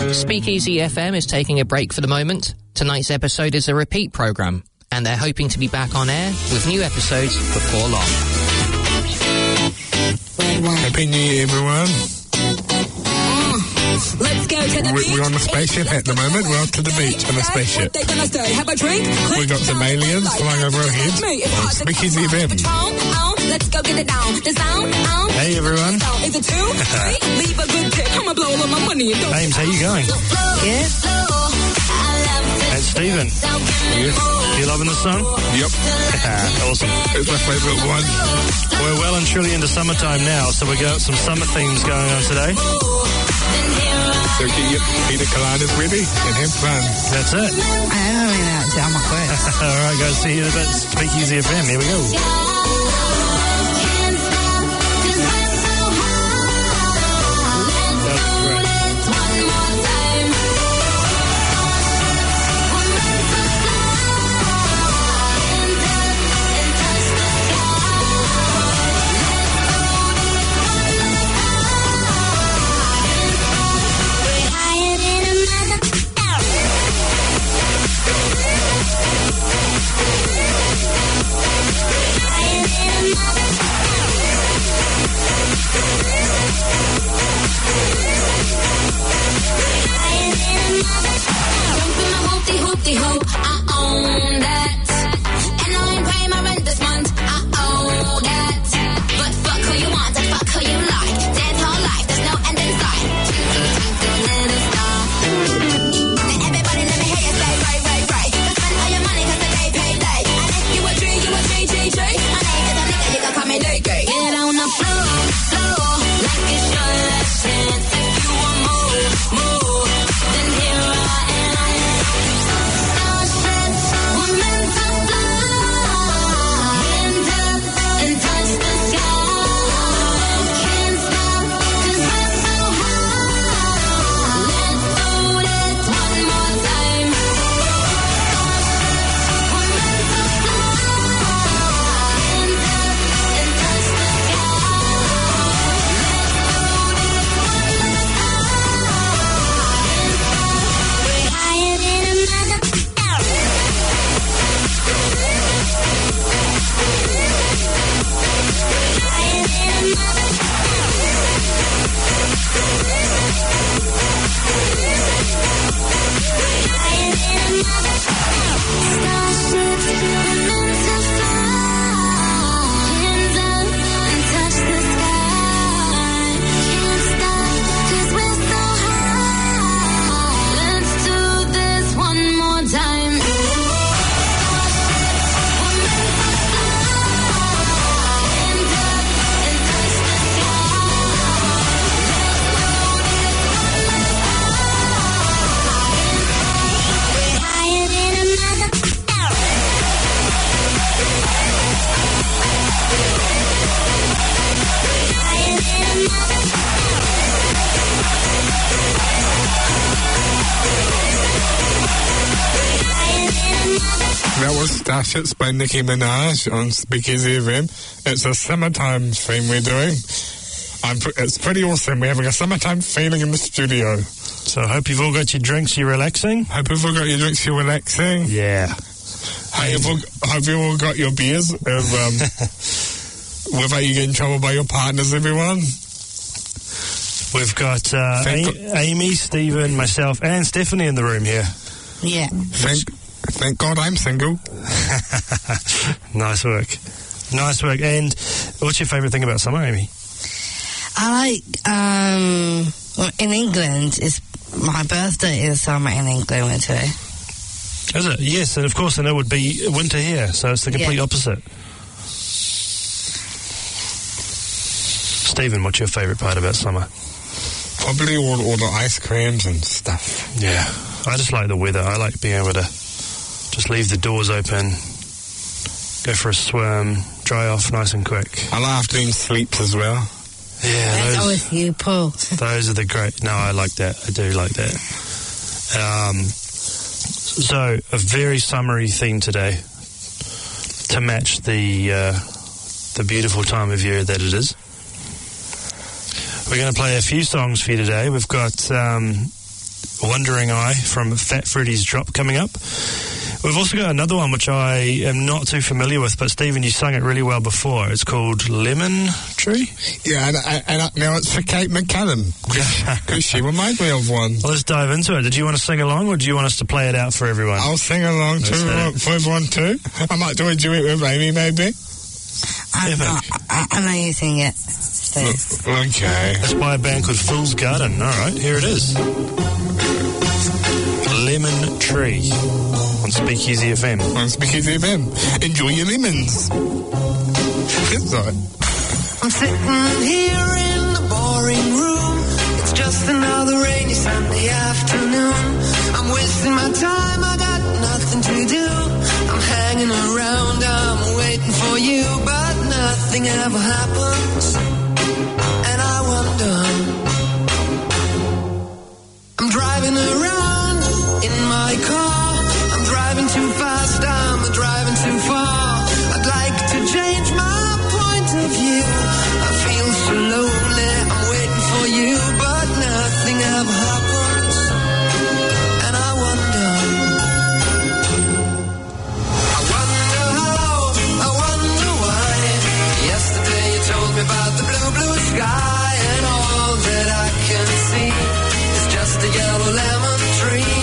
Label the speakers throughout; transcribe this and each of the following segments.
Speaker 1: Speakeasy FM is taking a break for the moment. Tonight's episode is a repeat programme, and they're hoping to be back on air with new episodes before long.
Speaker 2: Happy New Year, everyone.
Speaker 3: Let's go to the beach.
Speaker 2: We're on a spaceship at the moment. We're off to the beach on a spaceship.
Speaker 3: What they gonna say? Have a drink?
Speaker 2: We got some aliens flying over our heads on Speakeasy FM.
Speaker 3: Let's go get it down. The sound.
Speaker 4: Hey, everyone.
Speaker 3: Is it 2, 3? Leave a good tip. I'ma blow all my money.
Speaker 4: Ames, how you going?
Speaker 3: Good.
Speaker 4: And Stephen.
Speaker 2: Yes.
Speaker 4: You loving the song?
Speaker 2: Yep.
Speaker 4: Awesome.
Speaker 2: It's my favourite one.
Speaker 4: We're well and truly into summertime now, so we got some summer themes going on today.
Speaker 2: So get your pina coladas ready and have fun.
Speaker 4: That's it.
Speaker 5: I don't mean that. I'm a quiz.
Speaker 4: All right, guys, see you in a bit. Speakeasy FM. Here we go.
Speaker 3: Hope I own that, and I ain't paying my rent this month. I owe that, but fuck who you want and fuck who you like. Dance all life, there's no end in sight. Twinkle, little star. And everybody let me hear you say right. But spend all your money 'cause the day payday. And if you a G, you a G. My name is a nigga, you can call me Day. Get on the floor, like it's your last chance. If you want more, then here I am.
Speaker 2: That was Starships by Nicki Minaj on Speakeasy FM. It's a summertime theme we're doing. It's pretty awesome. We're having a summertime feeling in the studio.
Speaker 4: So I hope you've all got your drinks, you're relaxing.
Speaker 2: Hope you've all got your drinks, you're relaxing.
Speaker 4: Yeah.
Speaker 2: Hope you've all got your beers. Without you getting in trouble by your partners, everyone.
Speaker 4: We've got Amy, Stephen, myself, and Stephanie in the room here.
Speaker 5: Yeah.
Speaker 2: Thank God I'm single.
Speaker 4: Nice work. And what's your favourite thing about summer, Amy?
Speaker 5: I like, in England, my birthday is summer in England today.
Speaker 4: Is it? Yes, and of course, and it would be winter here, so it's the complete opposite. Stephen, what's your favourite part about summer?
Speaker 2: Probably all the ice creams and stuff.
Speaker 4: Yeah, I just like the weather. I like being able to just leave the doors open, go for a swim, dry off nice and quick.
Speaker 2: I like doing sleeps as well.
Speaker 4: Yeah,
Speaker 5: that's always you, Paul.
Speaker 4: Those are the great. No, I like that. I do like that. So a very summery theme today to match the beautiful time of year that it is. We're going to play a few songs for you today. We've got Wandering Eye from Fat Freddy's Drop coming up. We've also got another one which I am not too familiar with, but Stephen, you sung it really well before. It's called Lemon Tree.
Speaker 2: Yeah, and now it's for Kate McCallum, because she reminds me of one.
Speaker 4: Well, let's dive into it. Did you want to sing along, or do you want us to play it out for everyone?
Speaker 2: I'll sing along for everyone too. I might do a duet with Amy, maybe.
Speaker 5: I know you sing it. So.
Speaker 2: Okay.
Speaker 4: It's by a band called Fool's Garden. All right, here it is. Lemon Tree on Speakeasy FM.
Speaker 2: On Speakeasy FM. Enjoy your lemons. Sorry.
Speaker 6: I'm sitting here in the boring room. It's just another rainy Sunday afternoon. I'm wasting my time, I got nothing to do. I'm hanging around, I'm waiting for you, but nothing ever happens. And I wonder, I'm driving around in my car. I'm driving too fast, I'm driving too far. I'd like to change my point of view. I feel so lonely, I'm waiting for you, but nothing ever happens. And I wonder why. Yesterday you told me about the blue, blue sky, and all that I can see is just a yellow lemon tree.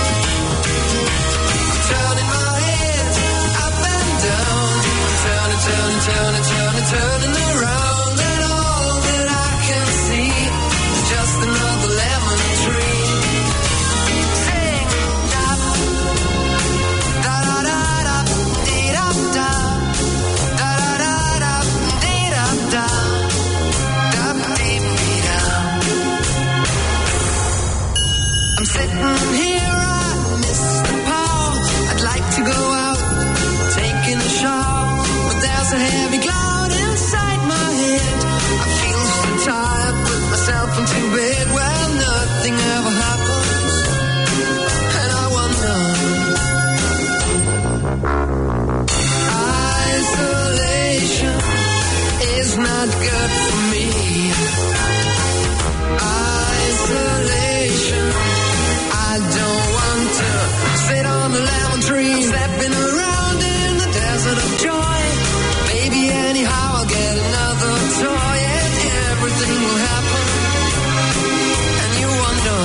Speaker 6: I'm turning my head up and down. I'm turning around, and all that I can see is just another lemon tree. Sing, da da da da dee da da da da da dee da da da dee dee da. I'm sitting here, I miss the power. I'd like to go out, taking a shower, but there's a heavy cloud inside my head. I feel so tired, put myself into bed where nothing ever happens. And I wonder, isolation is not good for me. Isolation, I don't want to sit on a lemon tree, stepping around in the desert of joy. Maybe anyhow I'll get another toy, and everything will happen. And you wonder,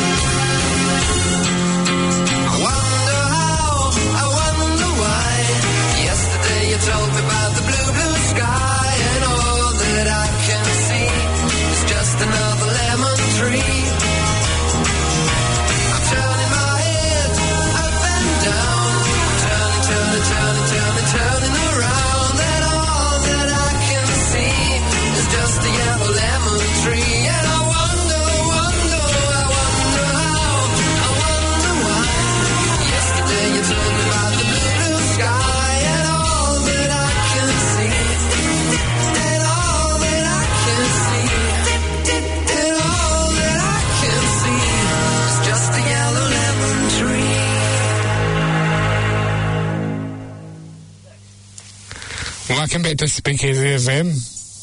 Speaker 6: I wonder how, I wonder why. Yesterday you told me about the blue, blue sky, and all that I can see is just another lemon tree. I'm turning my head up and down. Turning around, and all that I can see is just a yellow lemon tree. And I wonder how, I wonder why. Yesterday you told me about the blue, blue sky, and all that I can see, and all that I can see, and all that I can see is just a yellow lemon tree.
Speaker 2: Welcome back to Speakeasy FM.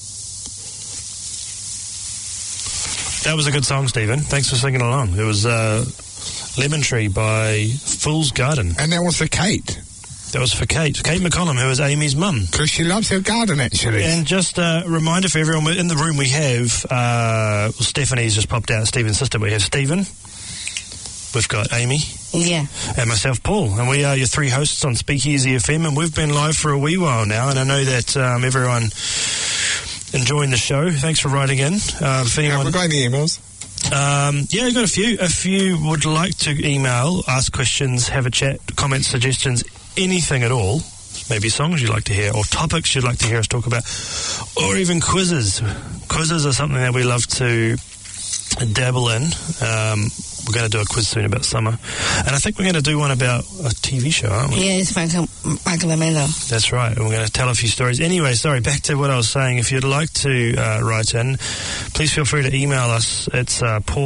Speaker 4: That was a good song, Stephen. Thanks for singing along. It was Lemon Tree by Fool's Garden.
Speaker 2: And that was for Kate.
Speaker 4: That was for Kate McCollum, who is Amy's mum.
Speaker 2: Because she loves her garden, actually.
Speaker 4: And just a reminder for everyone, in the room we have, Stephanie's just popped out, Stephen's sister. We have Stephen, we've got Amy,
Speaker 5: Yeah.
Speaker 4: and myself, Paul. And we are your three hosts on Speakeasy FM, and we've been live for a wee while now, and I know that everyone enjoying the show. Thanks for writing in. If anyone...
Speaker 2: Have we got any emails?
Speaker 4: Yeah, we've got a few. If you would like to email, ask questions, have a chat, comments, suggestions, anything at all, maybe songs you'd like to hear or topics you'd like to hear us talk about, or even quizzes. Quizzes are something that we love to dabble in. We're going to do a quiz soon about summer, and I think we're going to do one about a TV show, aren't we?
Speaker 5: Yeah, it's Michael Lamelo.
Speaker 4: That's right, and we're going to tell a few stories. Anyway, sorry, back to what I was saying. If you'd like to write in, please feel free to email us. It's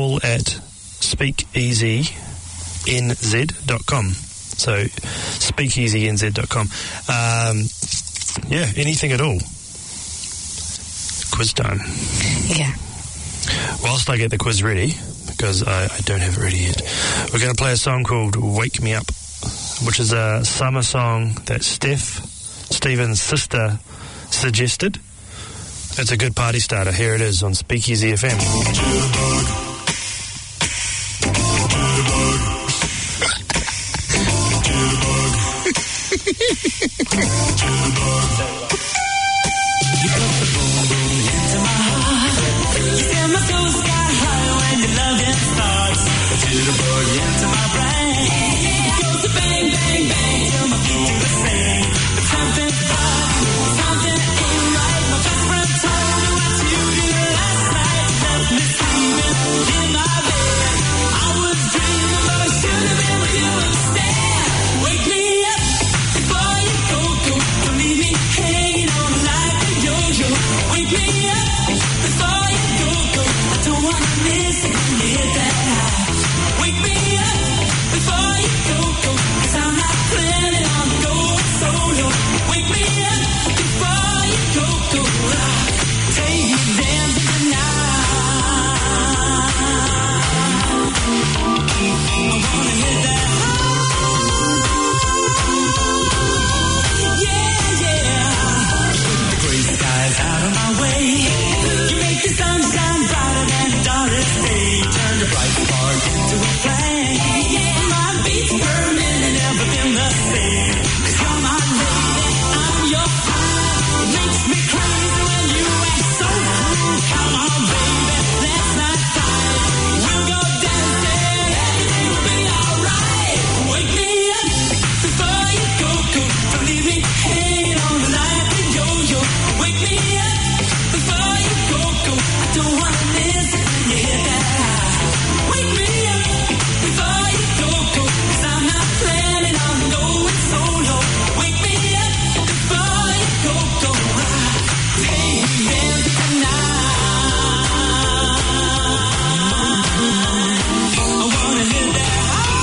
Speaker 4: paul@speakeasynz.com. So, speakeasynz.com. Yeah, anything at all. Quiz time.
Speaker 5: Yeah.
Speaker 4: Whilst I get the quiz ready, because I don't have it ready yet. We're going to play a song called Wake Me Up, which is a summer song that Stephen's sister, suggested. It's a good party starter. Here it is on Speakeasy FM.
Speaker 7: You put the boom boom into my heart. You feel my soul sky high when your loving starts. The jitterbug into my brain. It goes to bang, bang, bang till my feet do the same. But something ain't right. My best friend told me what you did last night. Left me sleeping in my bed. I was dreaming, but I should have been with you instead. Wake me up before you go. Don't leave me hanging on like a yo-yo. Wake me up before you go. I don't wanna miss it when you hit that high. Wake me up before you go. 'Cause I'm not planning on going solo. Wake me up before you go. Take me dancing tonight. I wanna hit that high. Yeah. Put the gray skies out of my way. You make the sunshine brighter than the darkest day. Turn the bright spark into a flame. My beats per minute never been the same. 'Cause you're my lady, I'm your fire. It makes me crazy when you act so cool. Come on, baby, let's not fight. We'll go dancing, everything will be alright. Wake me up before you go. Don't leave me hanging on like a yo-yo. Wake me up before you go. I don't wanna miss it when you hit that high. Wake me up before you go. 'Cause I'm not planning on going solo. Wake me up before you go. Take me dancing tonight. I wanna hit that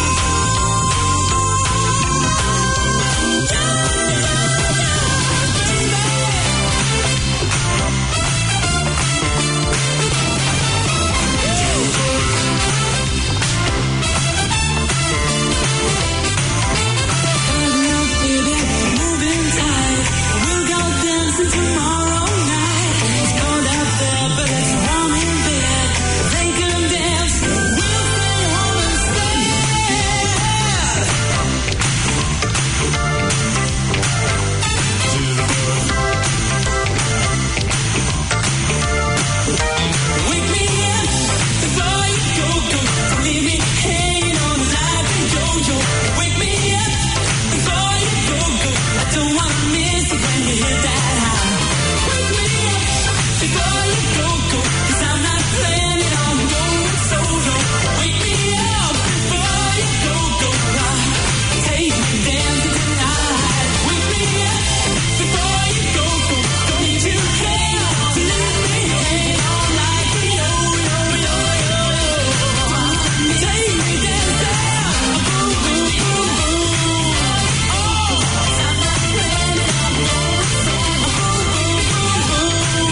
Speaker 7: moving tight. We'll go dancing tomorrow night. It's cold out there, but it's warm in bed. They can dance. We'll stay home instead. Wake me up before you go. Don't leave me hanging on like a yo-yo. Wake me up before you go. I don't wanna miss it when you hit that high. Wake me up before you go. 'Cause I'm not planning on going solo. Wake me up before you go. Take me dancing tonight. Wake me up before you go. Don't you care to leave me hanging on like a yo-yo. Take me dancing. Boom, boom, boom, boom. Oh, 'cause I'm not planning on going solo. Boom, boom, boom,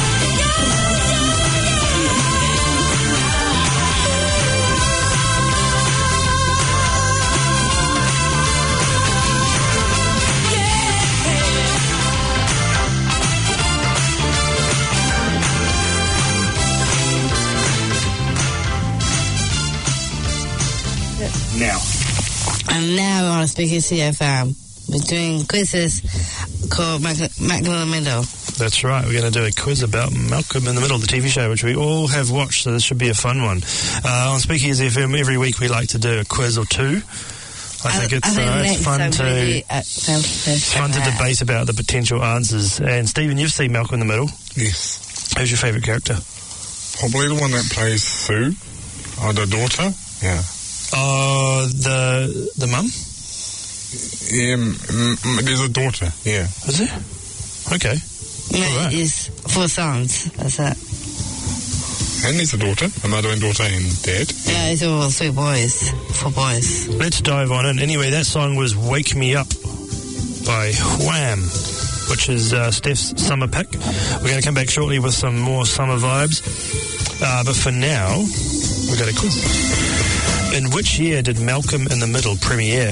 Speaker 4: Now.
Speaker 5: And now on Speakeasy FM, we're doing quizzes called Malcolm in the Middle.
Speaker 4: That's right. We're going to do a quiz about Malcolm in the Middle, the TV show, which we all have watched, so this should be a fun one. On Speakeasy FM, every week we like to do a quiz or two. I think it's fun to debate about the potential answers. And Stephen, you've seen Malcolm in the Middle.
Speaker 2: Yes.
Speaker 4: Who's your favourite character?
Speaker 2: Probably the one that plays Sue, or the daughter. Yeah.
Speaker 4: Oh, the mum?
Speaker 2: Yeah, there's a daughter, yeah.
Speaker 4: Is there? Okay.
Speaker 5: No,
Speaker 4: Alright.
Speaker 5: it's 4 sons. That's it.
Speaker 2: And there's a daughter, a mother and daughter and dad.
Speaker 5: Yeah, it's all 3 boys. 4 boys.
Speaker 4: Let's dive on in. Anyway, that song was Wake Me Up by Wham, which is Steph's summer pick. We're going to come back shortly with some more summer vibes. But for now, We've got a quiz. In which year did Malcolm in the Middle premiere?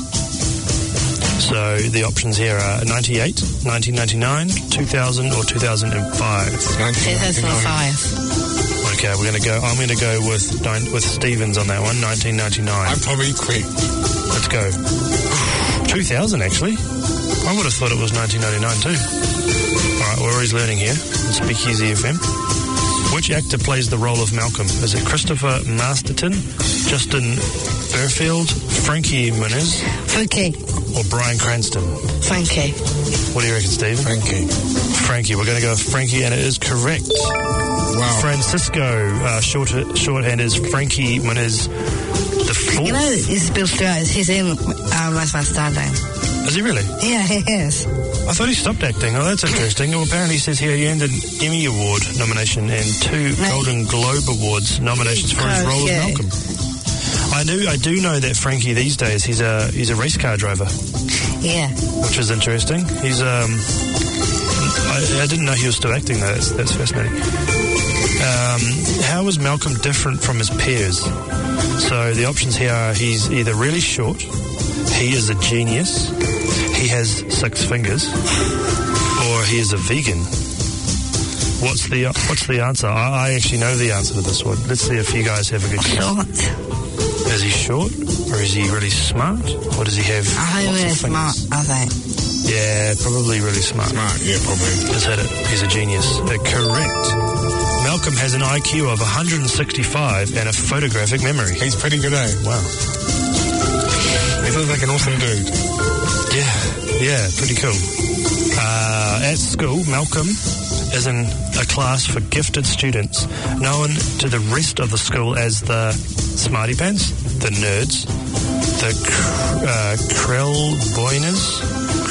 Speaker 4: So the options here are 98, 1999, 2000 or 2005.
Speaker 5: 2005.
Speaker 4: Okay, I'm going to go with Stevens on that one, 1999.
Speaker 2: I'm probably quick.
Speaker 4: Let's go. 2000, actually. I would have thought it was 1999 too. All right, we're always learning here on Speakeasy FM. Which actor plays the role of Malcolm? Is it Christopher Masterton, Justin Burfield, Frankie Muniz,
Speaker 5: Frankie.
Speaker 4: or Bryan Cranston?
Speaker 5: Frankie.
Speaker 4: What do you reckon, Steve? Frankie. We're going to go with Frankie, and it is correct.
Speaker 2: Wow.
Speaker 4: Francisco, shorthand is Frankie Muniz the fourth.
Speaker 5: You know, he's Bill Stewart. He's in Last Man Standing.
Speaker 4: Is he really?
Speaker 5: Yeah, he is.
Speaker 4: I thought he stopped acting. Oh, that's interesting. Well, apparently it says here he earned an Emmy Award nomination and 2 Golden Globe Awards nominations for his role as Malcolm. I do know that Frankie these days he's a race car driver.
Speaker 5: Yeah.
Speaker 4: Which is interesting. He's I didn't know he was still acting though. That's fascinating. How was Malcolm different from his peers? So the options here are he's either really short, he is a genius, he has 6 fingers, or he is a vegan. What's the answer? I actually know the answer to this one. Let's see if you guys have a good guess.
Speaker 5: Short.
Speaker 4: Is he short, or is he really smart, or does he have
Speaker 5: I think really smart, I think.
Speaker 4: Yeah, probably really smart.
Speaker 2: Yeah, probably.
Speaker 4: Just had it. He's a genius. Correct. Malcolm has an IQ of 165 and a photographic memory.
Speaker 2: He's pretty good, eh?
Speaker 4: Wow.
Speaker 2: He looks like an awesome dude.
Speaker 4: Yeah, pretty cool. At school, Malcolm is in a class for gifted students, known to the rest of the school as the Smarty Pants, the Nerds, the Krellboiners,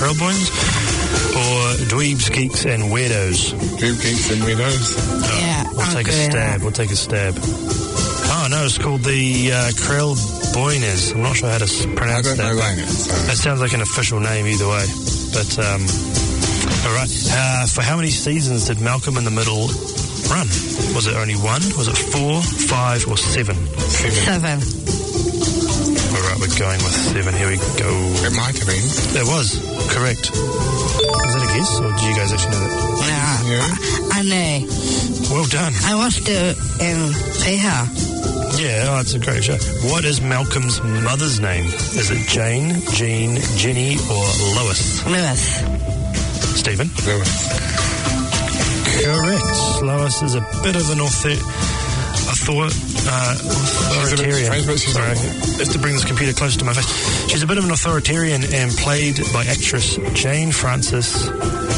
Speaker 4: or Dweebs, Geeks, and Weirdos.
Speaker 2: Dweeb, Geeks, and Weirdos?
Speaker 5: Yeah.
Speaker 4: We'll take a stab. Oh, no, it's called the Krellboiners. I'm not sure how to pronounce that.
Speaker 2: I don't know that.
Speaker 4: That sounds like an official name either way. But, all right. For how many seasons did Malcolm in the Middle run? Was it only 1? Was it 4, 5, or 7?
Speaker 5: 7.
Speaker 4: All right, we're going with 7. Here we go.
Speaker 2: It might have been.
Speaker 4: It was. Correct. Is that a guess, or do you guys actually know that?
Speaker 5: Yeah. I know.
Speaker 4: Well done.
Speaker 5: I watched it in Piha.
Speaker 4: Yeah, it's a great show. What is Malcolm's mother's name? Is it Jane, Jean, Jenny, or Lois?
Speaker 5: Lewis.
Speaker 4: Stephen?
Speaker 2: Lewis.
Speaker 4: Correct. Lois is a bit of an authoritarian. Sorry, I have to bring this computer closer to my face. She's a bit of an authoritarian and played by actress Jane Frances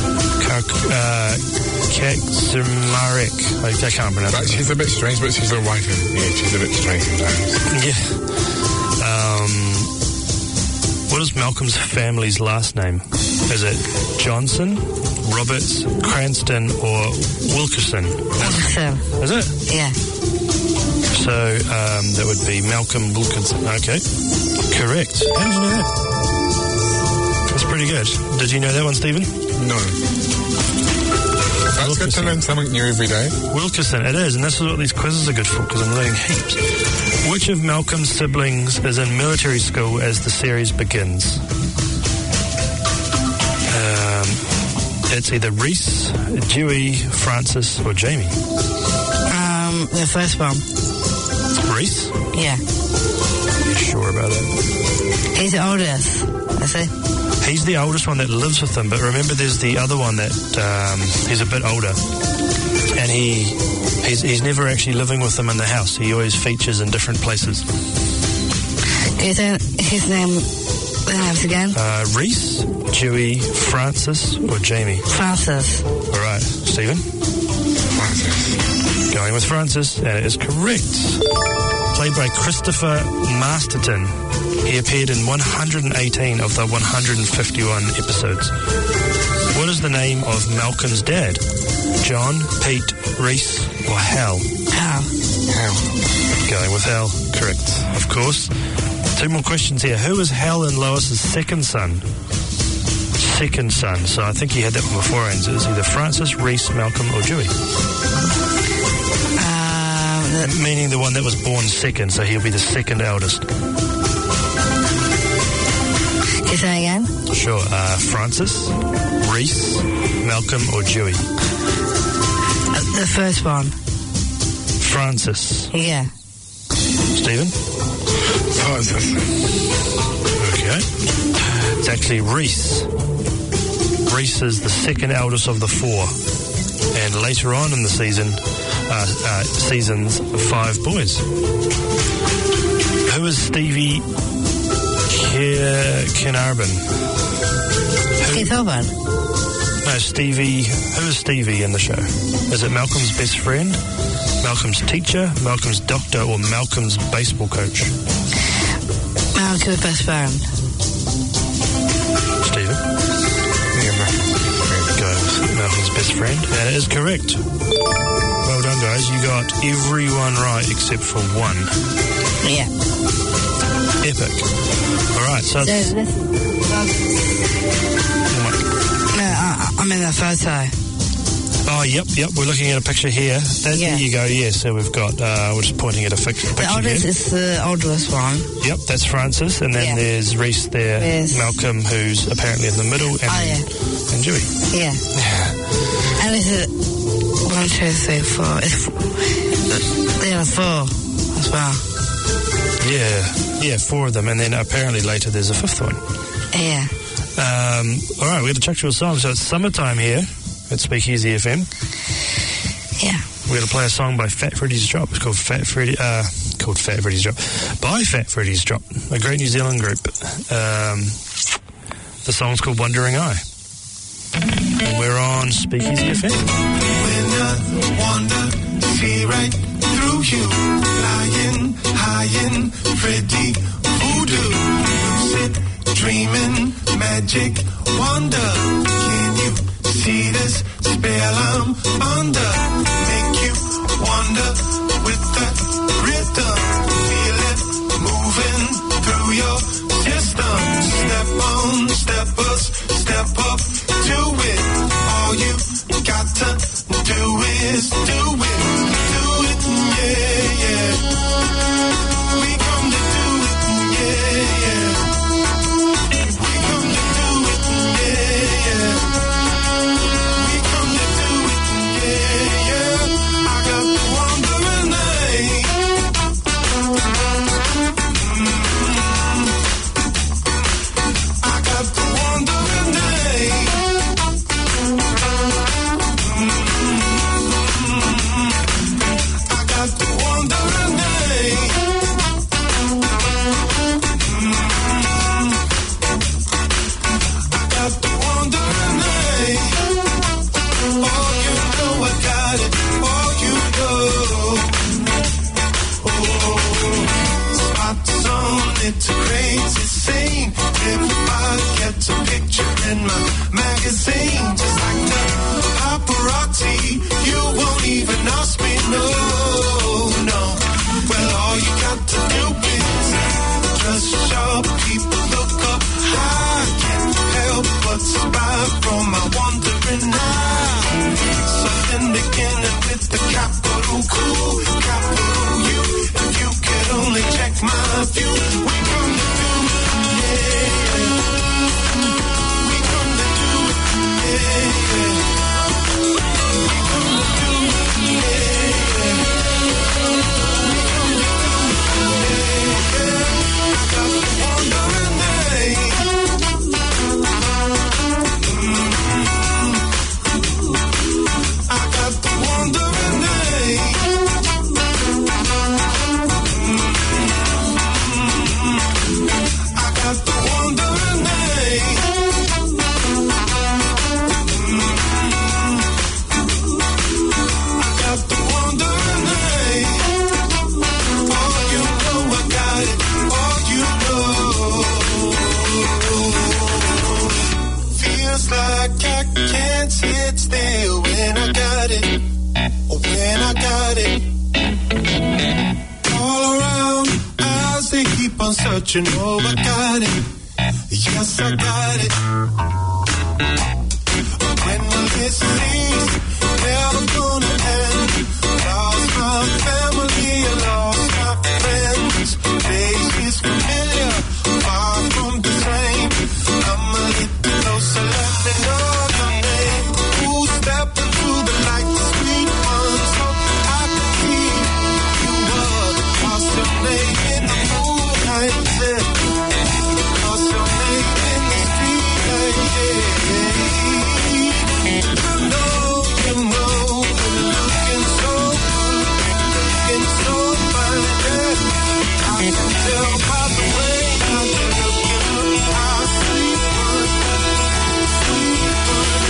Speaker 4: Kaczmarek. I can't pronounce it.
Speaker 2: She's a bit strange, but she's a writer. Yeah, she's a bit strange sometimes.
Speaker 4: Yeah. What is Malcolm's family's last name? Is it Johnson, Roberts, Cranston, or Wilkerson?
Speaker 5: Wilkerson.
Speaker 4: Is it?
Speaker 5: Yeah.
Speaker 4: So that would be Malcolm Wilkinson. Okay. Correct. How did you know that? That's pretty good. Did you know that one, Stephen?
Speaker 2: No. That's good to learn something new every day.
Speaker 4: Wilkerson, it is, and this is what these quizzes are good for, because I'm learning heaps. Which of Malcolm's siblings is in military school as the series begins? It's either Reese, Dewey, Francis, or Jamie.
Speaker 5: The first one.
Speaker 4: Reese?
Speaker 5: Yeah.
Speaker 4: Are you sure about that?
Speaker 5: He's the oldest. Is he?
Speaker 4: He's the oldest one that lives with them, but remember there's the other one that he's a bit older, and he's never actually living with them in the house. He always features in different places.
Speaker 5: Is that his name? The names again?
Speaker 4: Reese, Dewey, Francis, or Jamie?
Speaker 5: Francis.
Speaker 4: All right, Stephen?
Speaker 2: Francis.
Speaker 4: Going with Francis, and it is correct. Played by Christopher Masterton. He appeared in 118 of the 151 episodes. What is the name of Malcolm's dad? John, Pete, Reese, or Hal?
Speaker 5: Hal.
Speaker 4: Going with Hal. Correct. Of course. 2 more questions here. Who is Hal and Lois's second son? So I think he had that one beforehand. It's either Francis, Reese, Malcolm, or Dewey. Meaning the one that was born second, so he'll be the second eldest.
Speaker 5: Is that again?
Speaker 4: Sure. Francis, Reese, Malcolm, or Dewey?
Speaker 5: The first one.
Speaker 4: Francis.
Speaker 5: Yeah.
Speaker 4: Stephen?
Speaker 2: Francis.
Speaker 4: Okay. It's actually Reese. Reese is the second eldest of the four. And later on in the seasons, 5 boys. Who is Stevie Kinarban?
Speaker 5: Keith Urban.
Speaker 4: No, Stevie. Who is Stevie in the show? Is it Malcolm's best friend, Malcolm's teacher, Malcolm's doctor, or Malcolm's baseball coach?
Speaker 5: Malcolm's best friend.
Speaker 4: Stephen? Go with Malcolm's best friend. And it is correct. Well done, guys. You got everyone right except for one.
Speaker 5: Yeah.
Speaker 4: Epic. All right, so it's...
Speaker 5: I'm in the photo.
Speaker 4: Oh, yep. We're looking at a picture here. There you go, yeah. So we've got, we're just pointing at a picture
Speaker 5: The oldest
Speaker 4: here.
Speaker 5: is the oldest one.
Speaker 4: Yep, that's Francis. And then there's Reese there,
Speaker 5: Yes.
Speaker 4: Malcolm, who's apparently in the middle, and, and Dewey.
Speaker 5: Yeah. And this is 1, 2, 3, 4. There are 4 as well.
Speaker 4: Yeah, 4 of them. And then apparently later there's a 5th one.
Speaker 5: Yeah.
Speaker 4: All right, we're going to chuck to a song. So it's summertime here at Speakeasy FM.
Speaker 5: Yeah.
Speaker 4: We're going to play a song by Fat Freddy's Drop. It's called Fat Freddy's Drop. By Fat Freddy's Drop, a great New Zealand group. The song's called Wandering Eye. And we're on Speakeasy FM.
Speaker 8: When I wander, see right through you. Lying, high-in, Freddy, voodoo. Lucid, dreaming, magic, wonder. Can you see this spell I'm under? Make you wonder with the rhythm. Feel it moving through your system. Step on, steppers, step up to it. All you got to do is do it. Do it, yeah. We come to do it, yeah. We come to do it, yeah. We come to do it, yeah. I got the wandering eye. I got the wandering eye. I got the wandering eye. I got the wandering eye. Oh, you know I got it. Oh, you know. Oh, spots on it's a crazy scene. Everybody gets a picture in my magazine. Just like the paparazzi, you won't even ask me, no. Well, all you got to do is dress sharp, people look up high. Can't help but spy from my wandering eye. Something beginning with the capital Q, capital U. If you could only check my view, we come to do it, yeah. We come to do it, yeah. We come to do it, yeah. We come to do it, yeah. I got the wandering eye. I got the wandering eye. I got the wandering eye. I got the wandering eye. Oh, you know I got it. Oh, you know. Feels like I can't sit still when I got it. When I got it. All around, eyes they keep on searching. Oh, I got it. Yes, I got it. When will it cease? Never gonna end. Lost my family face is familiar, far from the same. Come a little closer, let me know your name. Ooh, step into the light, the sweet one, so I can see you up. What's your name in the moonlight? What's your name in the street light? You know, you're looking so good, looking so fine, yeah. I can tell by the way how you're looking up, how sweet one, sweet one,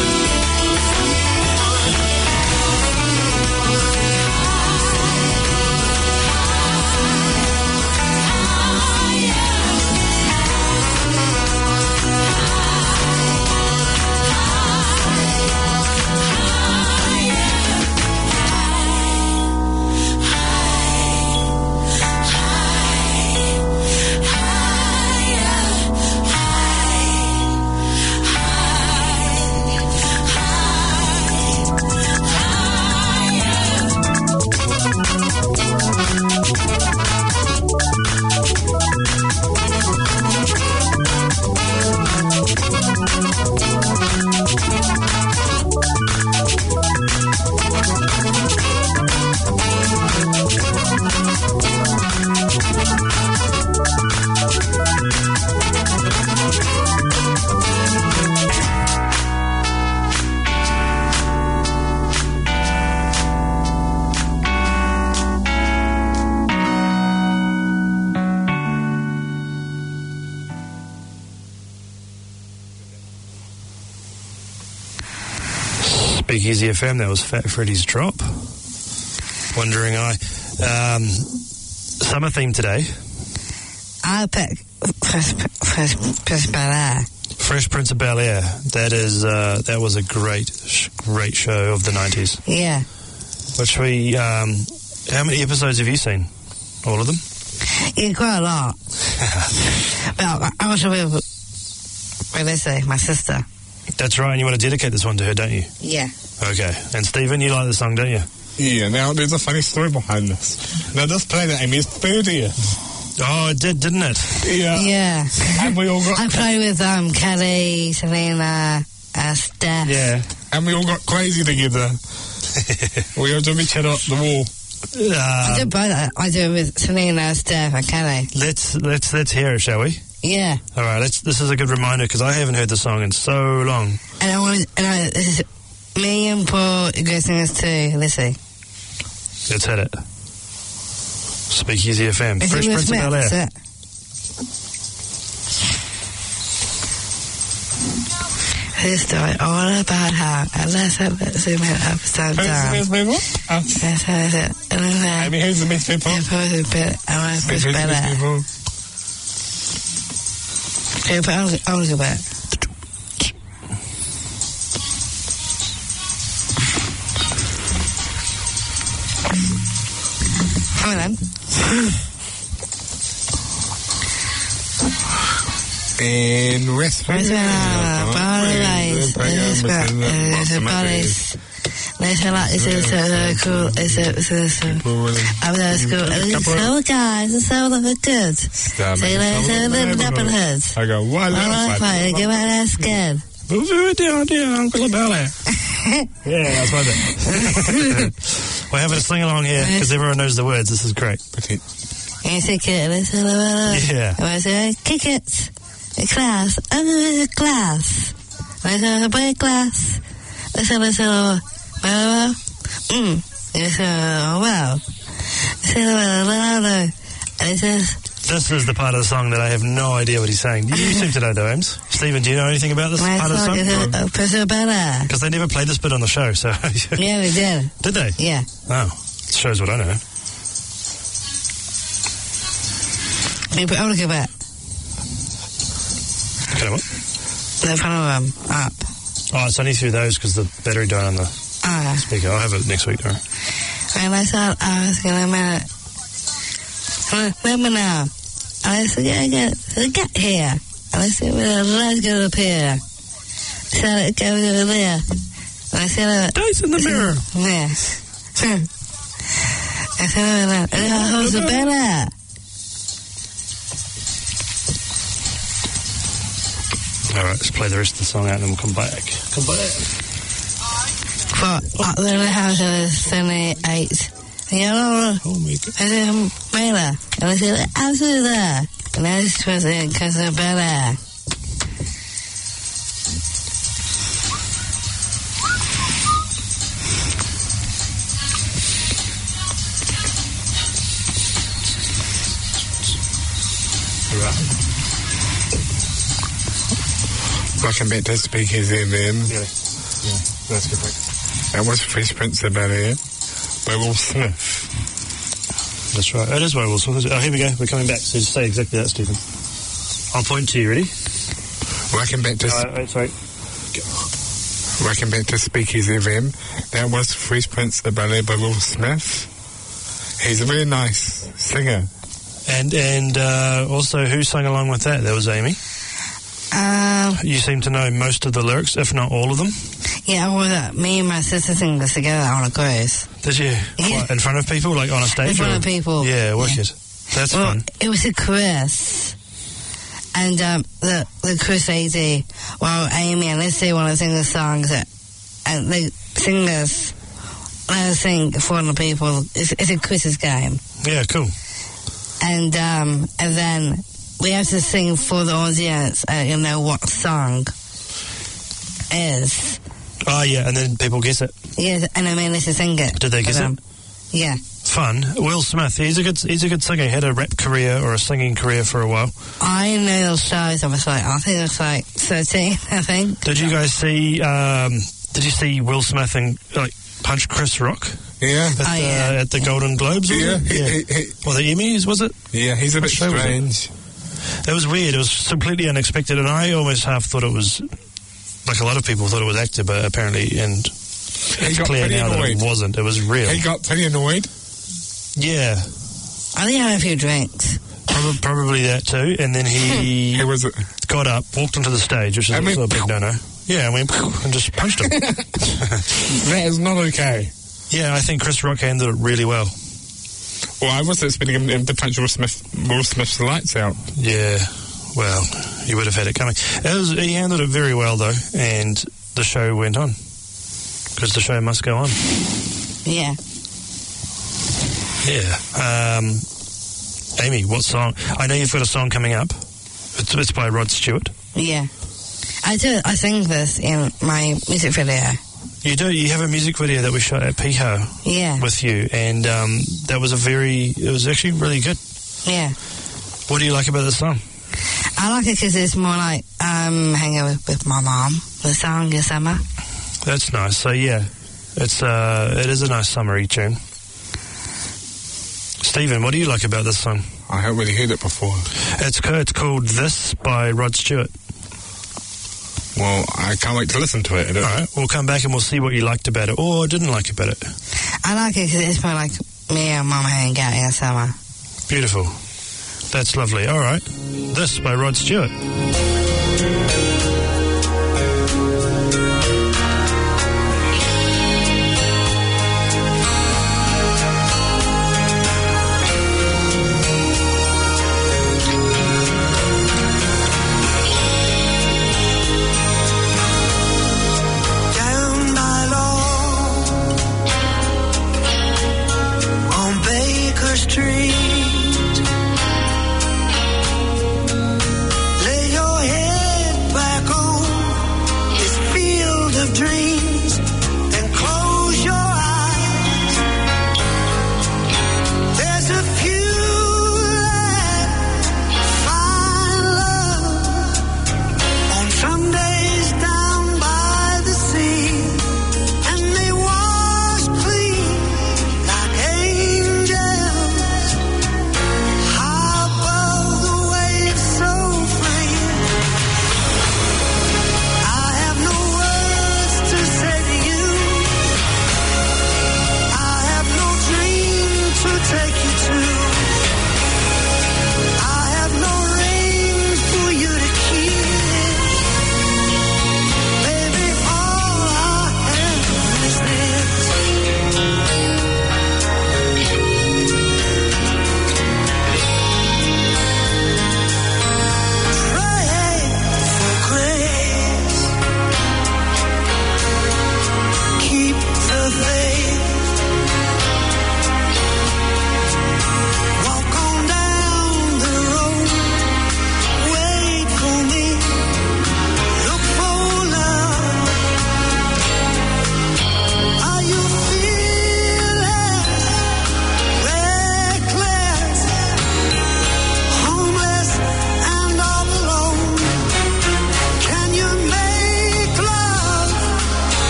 Speaker 4: Speakeasy FM, that was Fat Freddy's Drop. Wondering Eye. Summer theme today.
Speaker 5: I pick Fresh Bel-Air.
Speaker 4: Fresh Prince of Bel-Air. That was a great show of the 90s.
Speaker 5: Yeah.
Speaker 4: Which how many episodes have you seen? All of them?
Speaker 5: Yeah, quite a lot. But I was with Melissa, my sister.
Speaker 4: That's right, and you want to dedicate this one to her, don't you?
Speaker 5: Yeah.
Speaker 4: Okay. And Stephen, you like the song, don't you?
Speaker 2: Yeah, now there's a funny story behind this. Now this played at Amy's 30th.
Speaker 4: Oh, it did, didn't it?
Speaker 2: Yeah.
Speaker 5: Yeah.
Speaker 2: And we all got...
Speaker 5: I played with Kelly, Selena, Steph.
Speaker 2: Yeah. And we all got crazy together. We all did each other up the wall.
Speaker 5: I did both. I did it with Selena, Steph, and Kelly.
Speaker 4: Let's hear it, shall we?
Speaker 5: Yeah.
Speaker 4: All right. This is a good reminder because I haven't heard the song in so long.
Speaker 5: And this is me and Paul go sing this too. Let's see.
Speaker 4: Let's hit it. Speakeasy FM. Fresh Prince of Bel-Air.
Speaker 5: That's it. This story all about how let's zoom it upside down.
Speaker 2: Who's the best people? Amy, who's the best people?
Speaker 5: I want to push better. Okay, but I'll go back. Come on then.
Speaker 2: In West
Speaker 5: Let's like this is so cool. It's so I'm so cool. It's so guys, it's so good. Say let's live up in hoods.
Speaker 2: I go, why
Speaker 5: I like fire, give my ass scared.
Speaker 4: Dear Uncle Bel-Air. Yeah, that's my bit. We're having a sing along here because everyone knows the words. This is great.
Speaker 5: You say kick it,
Speaker 4: Yeah.
Speaker 5: I say kick it. Class, I'm in class. I say play class. I say wow.
Speaker 4: This is the part of the song that I have no idea what he's saying. You seem to know though, Ames. Stephen, do you know anything about this part of the song? Because they never played this bit on the show, so...
Speaker 5: Yeah, we did.
Speaker 4: Did they?
Speaker 5: Yeah.
Speaker 4: Oh, it shows what I know.
Speaker 5: I want to go back.
Speaker 4: Okay, what?
Speaker 5: The front of them, up.
Speaker 4: Oh, it's only through those because the battery died on the speaker. I'll have it next week, though.
Speaker 5: And I thought I was going to remember now. I said, get here. And I said, let's go up here. So it goes over there. And I said,
Speaker 4: dice in the mirror.
Speaker 5: Yeah. I said, and who's the better?
Speaker 4: All right, let's play the rest of the song out and then we'll come back.
Speaker 5: For up there in the house is 78.
Speaker 4: Oh my God.
Speaker 5: I said, Bella. And I said, I'll do that. And I just was in because of Bella.
Speaker 2: Welcome back to Speakers FM.
Speaker 4: Yeah, that's good.
Speaker 2: That was Fresh Prince of Bel-Air by Will Smith.
Speaker 4: That's right. It is by Will Smith. Oh, here we go. We're coming back. So just say exactly that, Stephen. I'll point to you. Ready?
Speaker 2: Welcome back to
Speaker 4: Sorry.
Speaker 2: Welcome back to Speakers FM. That was Fresh Prince of Bel-Air by Will Smith. He's a really nice singer.
Speaker 4: And also, who sang along with that? That was Amy. You seem to know most of the lyrics, if not all of them.
Speaker 5: Yeah, well, me and my sister sing this together on a cruise.
Speaker 4: Did you?
Speaker 5: Yeah.
Speaker 4: What, in front of people, like on a stage?
Speaker 5: In front
Speaker 4: or?
Speaker 5: of people.
Speaker 4: Yeah, wicked. That's
Speaker 5: Well,
Speaker 4: fun.
Speaker 5: it was a cruise. And the cruise lady, well, Amy and Leslie want to sing the songs and the singers let us sing for the people. It's a quizzes game.
Speaker 4: Yeah, cool.
Speaker 5: And then we have to sing for the audience, you know what song is.
Speaker 4: Oh, yeah, and then people guess it.
Speaker 5: Yeah, and I mean, let's sing it.
Speaker 4: Did they guess it?
Speaker 5: Yeah.
Speaker 4: Fun. Will Smith, he's a good singer. He had a rap career or a singing career for a while.
Speaker 5: I know the shows, I think it was like 13, I think.
Speaker 4: Did you guys see, did you see Will Smith and, like, punch Chris Rock?
Speaker 2: Yeah.
Speaker 4: At the Golden Globes?
Speaker 2: Yeah.
Speaker 4: Or the Emmys, was it?
Speaker 2: Yeah, he's a bit
Speaker 4: show was it?
Speaker 2: strange.
Speaker 4: It was weird. It was completely unexpected, and I almost half thought it was, like a lot of people thought it was acted, but apparently, and it's
Speaker 2: got
Speaker 4: clear
Speaker 2: pretty
Speaker 4: now that
Speaker 2: annoyed.
Speaker 4: it wasn't. It was real.
Speaker 2: He got pretty annoyed.
Speaker 4: Yeah,
Speaker 5: I think I had a few drinks.
Speaker 4: probably that too. And then he
Speaker 2: He was...
Speaker 4: got up, walked onto the stage, which is
Speaker 2: I mean-
Speaker 4: also a big no-no. Yeah, and went and just punched him.
Speaker 2: That is not okay.
Speaker 4: Yeah, I think Chris Rock handled it really well.
Speaker 2: Well, I was expecting him to punch Will Smith's lights out.
Speaker 4: Yeah, well, he would have had it coming. He handled it very well, though, and the show went on. Because the show must go on.
Speaker 5: Yeah.
Speaker 4: Yeah. Amy, what song? I know you've got a song coming up. It's by Rod Stewart.
Speaker 5: Yeah. I sing this in my music video.
Speaker 4: You do? You have a music video that we shot at Piho
Speaker 5: Yeah.
Speaker 4: with you, and that was it was actually really good.
Speaker 5: Yeah.
Speaker 4: What do you like about the song?
Speaker 5: I like it because it's more like hanging with my mom. The song is summer.
Speaker 4: That's nice. So yeah, it is a nice summery tune. Stephen, what do you like about this song?
Speaker 2: I haven't really heard it before.
Speaker 4: It's called This by Rod Stewart.
Speaker 2: Well, I can't wait to listen to it.
Speaker 4: All right, we'll come back and we'll see what you liked about it or didn't like about it.
Speaker 5: I like it because it's more like me and mom hanging out in the summer.
Speaker 4: Beautiful. That's lovely. All right. This by Rod Stewart.
Speaker 6: Down by law on Baker Street, lay your head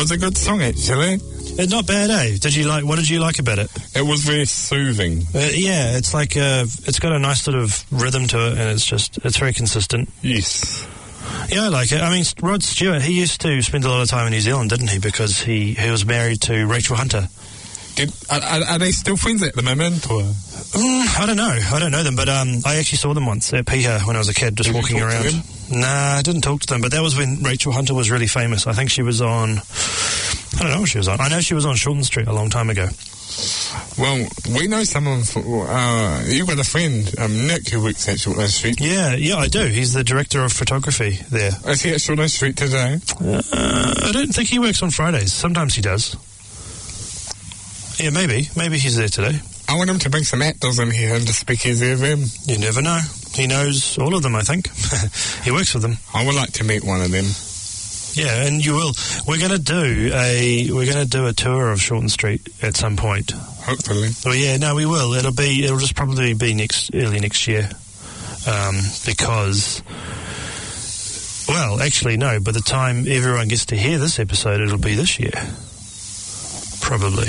Speaker 2: was a good song, actually.
Speaker 4: Not bad, eh? What did you like about it?
Speaker 2: It was very soothing.
Speaker 4: Yeah, it's like it's got a nice sort of rhythm to it, and it's very consistent.
Speaker 2: Yes.
Speaker 4: Yeah, I like it. I mean, Rod Stewart, he used to spend a lot of time in New Zealand, didn't he? Because he was married to Rachel Hunter.
Speaker 2: Are they still friends at the moment? Or?
Speaker 4: I don't know. I don't know them, but I actually saw them once at Piha when I was a kid, just
Speaker 2: Did you
Speaker 4: walking
Speaker 2: talk to
Speaker 4: around.
Speaker 2: them?
Speaker 4: Nah, I didn't talk to them, but that was when Rachel Hunter was really famous. I think she was on... I don't know what she was on. I know she was on Shorten Street a long time ago.
Speaker 2: Well, we know someone... you've got a friend, Nick, who works at Shorten Street.
Speaker 4: Yeah, I do. He's the director of photography there.
Speaker 2: Is he at Shorten Street today?
Speaker 4: I don't think he works on Fridays. Sometimes he does. Yeah, maybe. Maybe he's there today.
Speaker 2: I want him to bring some actors in here and to speak his FM.
Speaker 4: You never know. He knows all of them, I think. He works with them.
Speaker 2: I would like to meet one of them.
Speaker 4: Yeah, and you will. We're going to do a tour of Shorten Street at some point.
Speaker 2: Hopefully.
Speaker 4: Well, yeah, no, we will. It'll just probably be early next year, because. Well, actually, no. By the time everyone gets to hear this episode, it'll be this year, probably.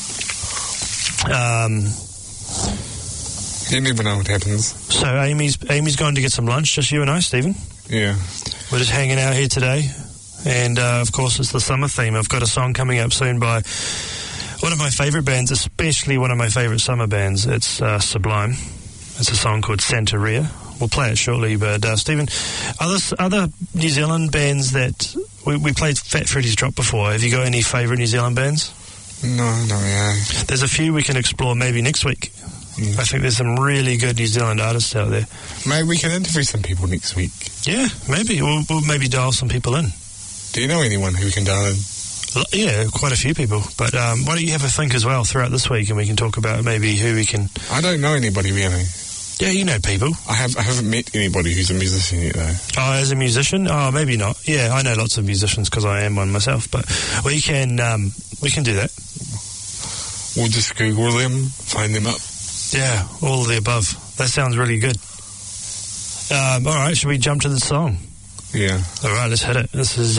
Speaker 2: You never know what happens.
Speaker 4: So Amy's going to get some lunch. Just you and I, Stephen.
Speaker 2: Yeah.
Speaker 4: We're just hanging out here today. And, of course, it's the summer theme. I've got a song coming up soon by one of my favourite bands, especially one of my favourite summer bands. It's Sublime. It's a song called Santeria. We'll play it shortly. But, Stephen, other New Zealand bands that... We played Fat Freddy's Drop before. Have you got any favourite New Zealand bands?
Speaker 2: No, yeah.
Speaker 4: There's a few we can explore maybe next week.
Speaker 2: Yeah.
Speaker 4: I think there's some really good New Zealand artists out there.
Speaker 2: Maybe we can interview some people next week.
Speaker 4: Yeah, maybe. We'll maybe dial some people in.
Speaker 2: Do you know anyone who can dial in?
Speaker 4: Yeah, quite a few people. But why don't you have a think as well throughout this week, and we can talk about maybe who we can...
Speaker 2: I don't know anybody really.
Speaker 4: Yeah, you know people.
Speaker 2: I haven't met anybody who's a musician yet, though.
Speaker 4: Oh, as a musician? Oh, maybe not. Yeah, I know lots of musicians because I am one myself. But we can do that.
Speaker 2: We'll just Google them, find them up.
Speaker 4: Yeah, all of the above. That sounds really good. All right, should we jump to the song?
Speaker 2: Yeah.
Speaker 4: All right, let's hit it. This is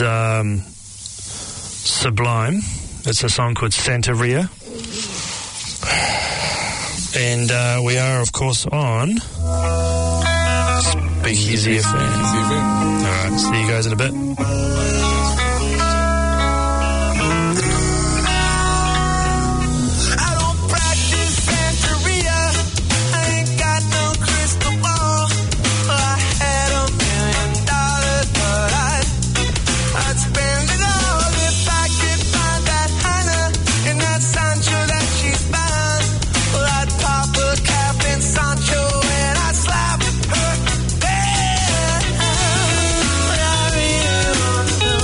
Speaker 4: Sublime. It's a song called Santeria. And we are, of course, on Speakeasy FM. All right, see you guys in a bit.
Speaker 6: Sancho and I slap her.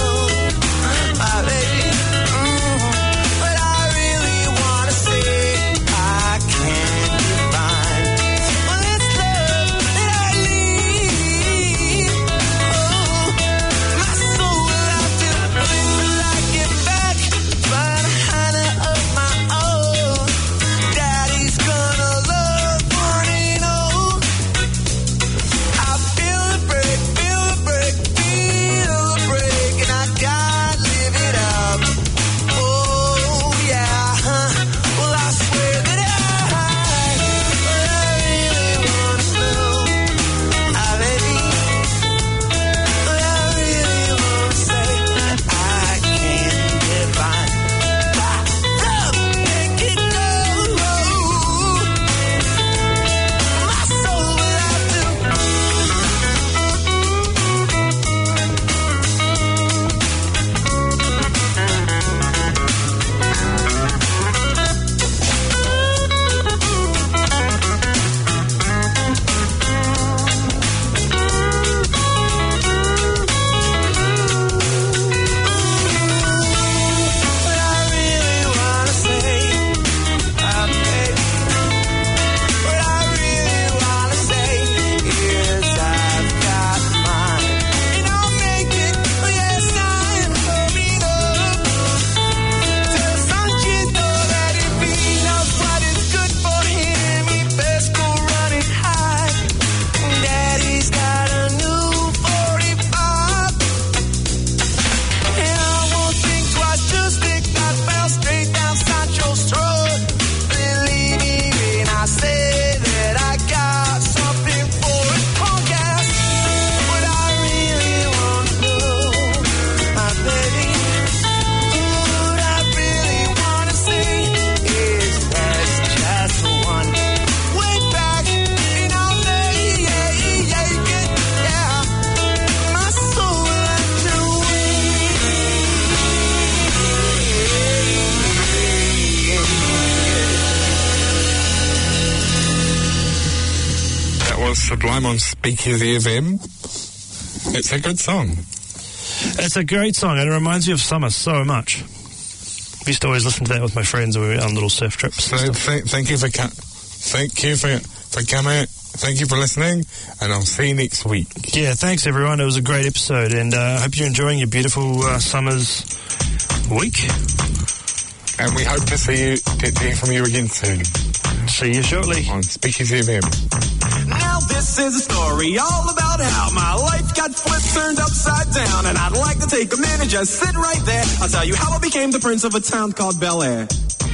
Speaker 2: Sublime on Speakeasy FM. It's a good song.
Speaker 4: It's a great song, and it reminds me of summer so much. I used to always listen to that with my friends when we went on little surf trips.
Speaker 2: So thank you for coming. Thank you for listening, and I'll see you next week.
Speaker 4: Yeah, thanks everyone. It was a great episode, and I hope you're enjoying your beautiful summer's week.
Speaker 2: And we hope to hear from you again soon.
Speaker 4: See you shortly
Speaker 2: on Speakeasy FM.
Speaker 9: Now this is a story all about how my life got flipped, turned upside down, and I'd like to take a minute, just sit right there. I'll tell you how I became the prince of a town called Bel Air.